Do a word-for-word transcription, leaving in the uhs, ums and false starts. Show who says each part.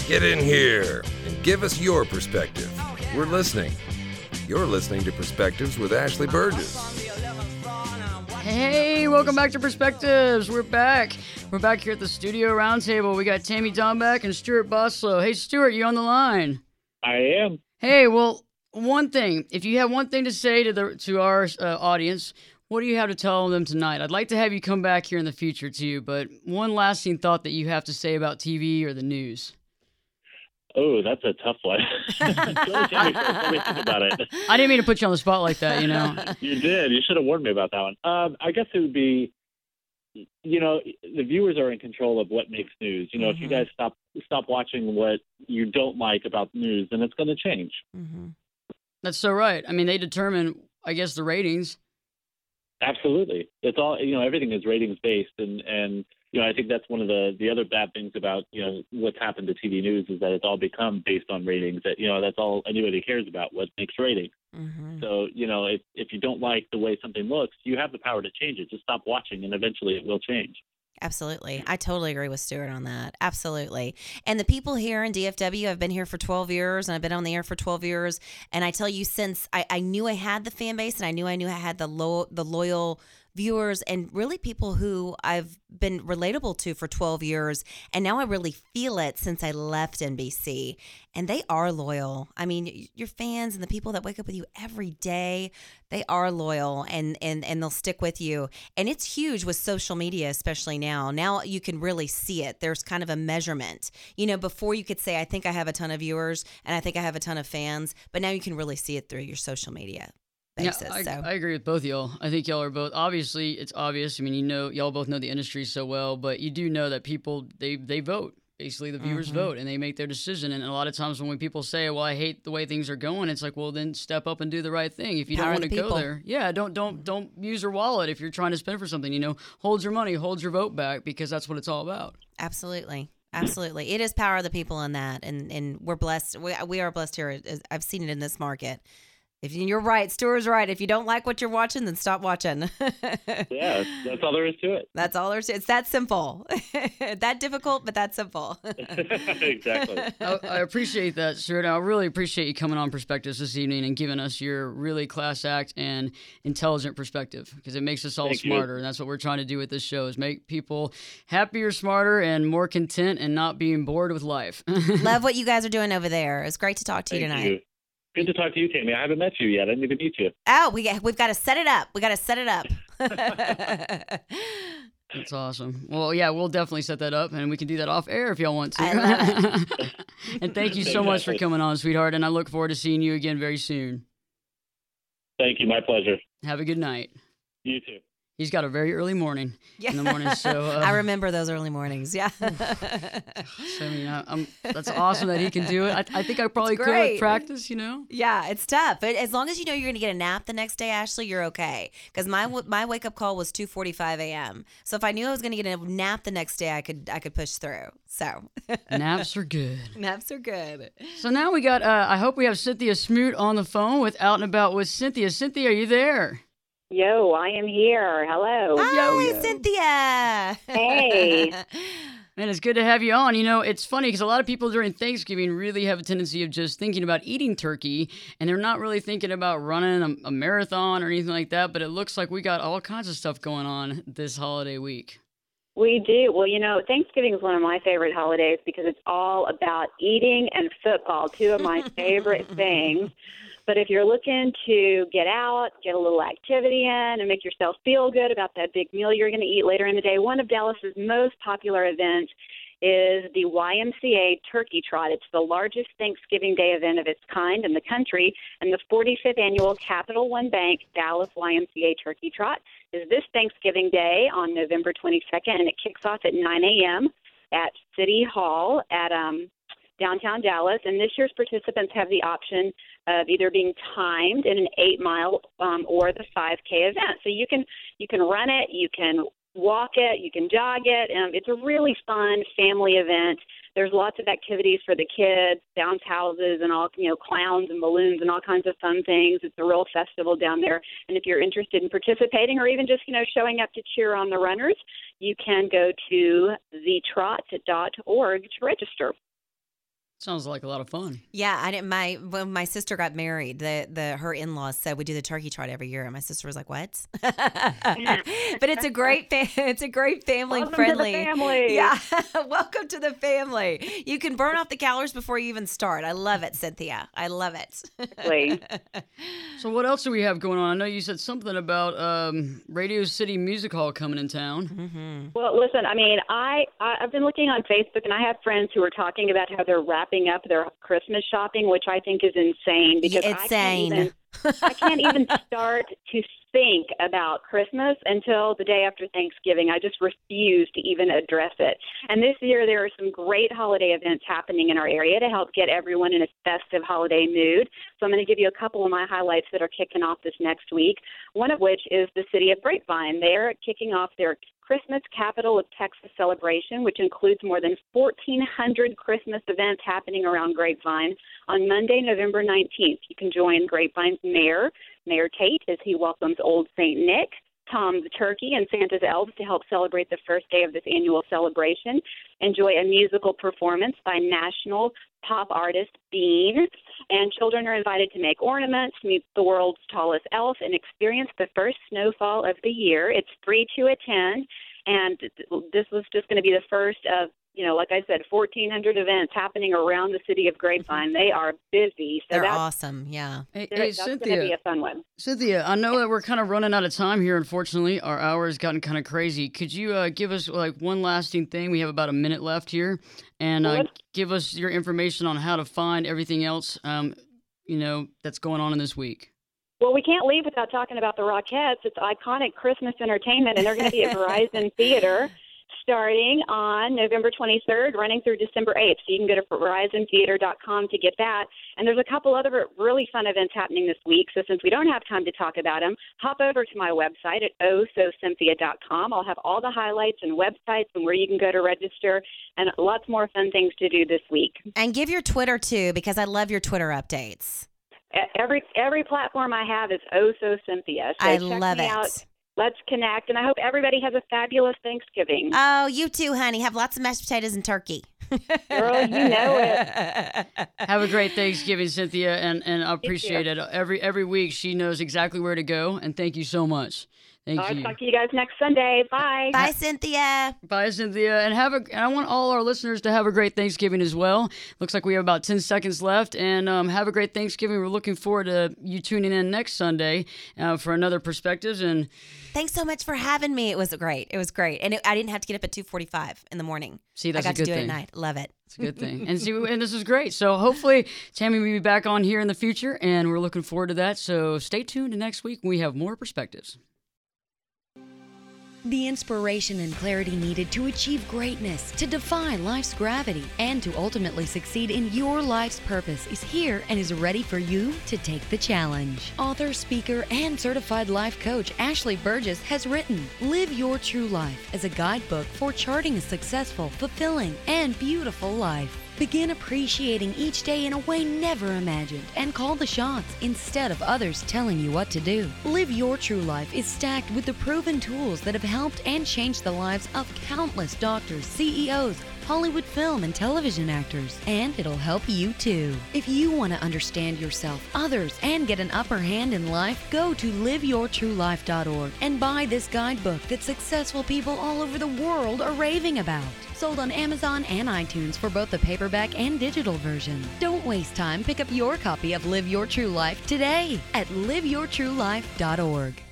Speaker 1: Get in here and give us your perspective. We're listening. You're listening to Perspectives with Ashley Burgess.
Speaker 2: Hey, welcome back to Perspectives. We're back. We're back here at the Studio Roundtable. We got Tammy Dombeck and Stuart Boslow. Hey, Stuart, you on the line?
Speaker 3: I am.
Speaker 2: Hey, well, one thing. If you have one thing to say to the to our uh, audience, what do you have to tell them tonight? I'd like to have you come back here in the future, too, but one lasting thought that you have to say about T V or the news.
Speaker 3: Oh, that's a tough one. Let me think about it.
Speaker 2: I didn't mean to put you on the spot like that, you know.
Speaker 3: You did. You should have warned me about that one. Um, I guess it would be, you know, the viewers are in control of what makes news. You know, mm-hmm. if you guys stop stop watching what you don't like about the news, then it's going to change.
Speaker 2: Mm-hmm. That's so right. I mean, they determine, I guess, the ratings.
Speaker 3: Absolutely. It's all, you know, everything is ratings based. And, and, you know, I think that's one of the, the other bad things about, you know, what's happened to T V news is that it's all become based on ratings. That, you know, that's all anybody cares about, what makes ratings. Mm-hmm. So, you know, if, if you don't like the way something looks, you have the power to change it. Just stop watching and eventually it will change.
Speaker 4: Absolutely. I totally agree with Stuart on that. Absolutely. And the people here in D F W, I've been here for twelve years and I've been on the air for twelve years. And I tell you, since I, I knew I had the fan base and I knew I knew I had the lo- the loyal viewers and really people who I've been relatable to for twelve years. And now I really feel it since I left N B C. And they are loyal. I mean, your fans and the people that wake up with you every day, they are loyal and, and, and they'll stick with you. And it's huge with social media, especially now. Now you can really see it. There's kind of a measurement. You know, before you could say, I think I have a ton of viewers and I think I have a ton of fans, but now you can really see it through your social media. Basis,
Speaker 2: yeah, I,
Speaker 4: so.
Speaker 2: I agree with both y'all. I think y'all are both, obviously, it's obvious. I mean, you know, y'all both know the industry so well, but you do know that people, they, they vote. Basically, the viewers mm-hmm. vote, and they make their decision. And a lot of times when people say, well, I hate the way things are going, it's like, well, then step up and do the right thing. If you
Speaker 4: Power
Speaker 2: don't want to
Speaker 4: people.
Speaker 2: go there, yeah, don't don't don't use your wallet if you're trying to spend for something. You know, hold your money, hold your vote back, because that's what it's all about.
Speaker 4: Absolutely. Absolutely. It is power of the people in that, and, and we're blessed. We, we are blessed here. I've seen it in this market. If you, you're right, Stuart's right. If you don't like what you're watching, then stop watching.
Speaker 3: Yeah, that's all there is to it.
Speaker 4: That's all there is to it. It's that simple. That difficult, but that simple.
Speaker 3: Exactly.
Speaker 2: I, I appreciate that, Stuart. I really appreciate you coming on Perspectives this evening and giving us your really class act and intelligent perspective, because it makes us all
Speaker 3: Thank
Speaker 2: smarter.
Speaker 3: you.
Speaker 2: And that's what we're trying to do with this show, is make people happier, smarter, and more content and not being bored with life.
Speaker 4: Love what you guys are doing over there. It's great to talk to
Speaker 3: Thank
Speaker 4: you tonight.
Speaker 3: You. Good to talk to you, Tammy. I haven't met you yet. I need to meet you.
Speaker 4: Oh, we got, we've got to set it up. We got to set it up.
Speaker 2: That's awesome. Well, yeah, we'll definitely set that up, and we can do that off air if y'all want to.
Speaker 4: I love
Speaker 2: it. And thank you so much for coming on, sweetheart, and I look forward to seeing you again very soon.
Speaker 3: Thank you. My pleasure.
Speaker 2: Have a good night.
Speaker 3: You too.
Speaker 2: He's got a very early morning
Speaker 4: yeah.
Speaker 2: in the morning, so uh,
Speaker 4: I remember those early mornings. Yeah,
Speaker 2: so, I mean, I, I'm, that's awesome that he can do it. I, I think I probably could with practice, you know.
Speaker 4: Yeah, it's tough, but as long as you know you're going to get a nap the next day, Ashley, you're okay. Because my my wake up call was two forty-five a.m. So if I knew I was going to get a nap the next day, I could I could push through. So
Speaker 2: naps are good.
Speaker 4: Naps are good.
Speaker 2: So now we got. Uh, I hope we have Cynthia Smoot on the phone with Out and About with Cynthia. Cynthia, are you there?
Speaker 5: Yo, I am here. Hello.
Speaker 4: Hi,
Speaker 2: yo, yo.
Speaker 4: Cynthia.
Speaker 5: Hey.
Speaker 2: Man, it's good to have you on. You know, it's funny because a lot of people during Thanksgiving really have a tendency of just thinking about eating turkey, and they're not really thinking about running a, a marathon or anything like that, but it looks like we got all kinds of stuff going on this holiday week.
Speaker 5: We do. Well, you know, Thanksgiving is one of my favorite holidays because it's all about eating and football, two of my favorite things. But if you're looking to get out, get a little activity in, and make yourself feel good about that big meal you're going to eat later in the day, one of Dallas's most popular events is the Y M C A Turkey Trot. It's the largest Thanksgiving Day event of its kind in the country, and the forty-fifth annual Capital One Bank Dallas Y M C A Turkey Trot is this Thanksgiving Day on November twenty-second, and it kicks off at nine a.m. at City Hall at um, downtown Dallas. And this year's participants have the option of either being timed in an eight-mile um, or the five K event. So you can you can run it, you can walk it, you can jog it. Um, it's a really fun family event. There's lots of activities for the kids, bounce houses and all, you know, clowns and balloons and all kinds of fun things. It's a real festival down there. And if you're interested in participating or even just, you know, showing up to cheer on the runners, you can go to the trot dot org to register.
Speaker 2: Sounds like a lot of fun.
Speaker 4: Yeah, I didn't. My when my sister got married, the the her in laws said we do the turkey trot every year, and my sister was like, "What?" But it's a great fa- it's a great family
Speaker 5: Welcome
Speaker 4: friendly.
Speaker 5: to the family.
Speaker 4: Yeah, welcome to the family. You can burn off the calories before you even start. I love it, Cynthia. I love it.
Speaker 5: Exactly.
Speaker 2: So what else do we have going on? I know you said something about um, Radio City Music Hall coming in town.
Speaker 4: Mm-hmm.
Speaker 5: Well, listen, I mean, I, I, I've been looking on Facebook, and I have friends who are talking about how they're wrapping up their Christmas shopping, which I think is insane because
Speaker 4: It's
Speaker 5: I can't
Speaker 4: sane.
Speaker 5: even I can't even start to think about Christmas until the day after Thanksgiving. I just refuse to even address it. And this year there are some great holiday events happening in our area to help get everyone in a festive holiday mood. So I'm going to give you a couple of my highlights that are kicking off this next week, one of which is the city of Grapevine. They're kicking off their Christmas Capital of Texas celebration, which includes more than fourteen hundred Christmas events happening around Grapevine on Monday, November nineteenth. You can join Grapevine's mayor, Mayor Tate, as he welcomes Old Saint Nick, Tom the Turkey, and Santa's elves to help celebrate the first day of this annual celebration. Enjoy a musical performance by national pop artist Bean, and children are invited to make ornaments, meet the world's tallest elf, and experience the first snowfall of the year. It's free to attend, and this was just going to be the first of, you know, like I said, fourteen hundred events happening around the city of Grapevine. They are busy. So
Speaker 4: They're
Speaker 5: that's,
Speaker 4: awesome. Yeah.
Speaker 2: Hey,
Speaker 5: they're-
Speaker 2: hey
Speaker 5: that's going to
Speaker 2: Cynthia.
Speaker 5: be a fun one.
Speaker 2: Cynthia, I know that we're kind of running out of time here, unfortunately. Our hour has gotten kind of crazy. Could you uh, give us like one lasting thing? We have about a minute left here. And
Speaker 5: Well,
Speaker 2: uh,
Speaker 5: let's-
Speaker 2: give us your information on how to find everything else, um, you know, that's going on in this week.
Speaker 5: Well, we can't leave without talking about the Rockettes. It's iconic Christmas entertainment, and they're going to be at Verizon Theater starting on November twenty-third, running through December eighth. So you can go to verizon theater dot com to get that. And there's a couple other really fun events happening this week. So since we don't have time to talk about them, hop over to my website at oh so cynthia dot com. I'll have all the highlights and websites and where you can go to register, and lots more fun things to do this week.
Speaker 4: And give your Twitter too, because I love your Twitter updates.
Speaker 5: E- Every every platform I have is Oh So Cynthia. So
Speaker 4: I
Speaker 5: check
Speaker 4: love
Speaker 5: me
Speaker 4: it.
Speaker 5: out. Let's connect, and I hope everybody has a fabulous Thanksgiving.
Speaker 4: Oh, you too, honey. Have lots of mashed potatoes and turkey.
Speaker 5: Girl, you know it.
Speaker 2: Have a great Thanksgiving, Cynthia, and, and I appreciate it. Every every week she knows exactly where to go, and thank you so much. Thank
Speaker 5: I'll
Speaker 2: you.
Speaker 5: talk to you guys next Sunday. Bye.
Speaker 4: Bye, Cynthia.
Speaker 2: Bye, Cynthia, and have a. And I want all our listeners to have a great Thanksgiving as well. Looks like we have about ten seconds left, and um, have a great Thanksgiving. We're looking forward to you tuning in next Sunday uh, for another perspectives. And
Speaker 4: Thanks so much for having me. It was great. It was great, and it, I didn't have to get up at two forty-five in the morning.
Speaker 2: see, that's
Speaker 4: I got
Speaker 2: a good
Speaker 4: to do
Speaker 2: thing.
Speaker 4: it at night. Love it.
Speaker 2: It's a good thing. And see, and this is great. So hopefully Tammy will be back on here in the future, and we're looking forward to that. So stay tuned to next week when we have more perspectives.
Speaker 6: The inspiration and clarity needed to achieve greatness, to defy life's gravity, and to ultimately succeed in your life's purpose is here and is ready for you to take the challenge. Author, speaker, and certified life coach Ashley Burgess has written Live Your True Life as a guidebook for charting a successful, fulfilling, and beautiful life. Begin appreciating each day in a way never imagined and call the shots instead of others telling you what to do. Live Your True Life is stacked with the proven tools that have helped and changed the lives of countless doctors, C E Os, Hollywood film and television actors, and it'll help you too. If you want to understand yourself, others, and get an upper hand in life, go to live your true life dot org and buy this guidebook that successful people all over the world are raving about. Sold on Amazon and iTunes for both the paperback and digital version. Don't waste time. Pick up your copy of Live Your True Life today at live your true life dot org.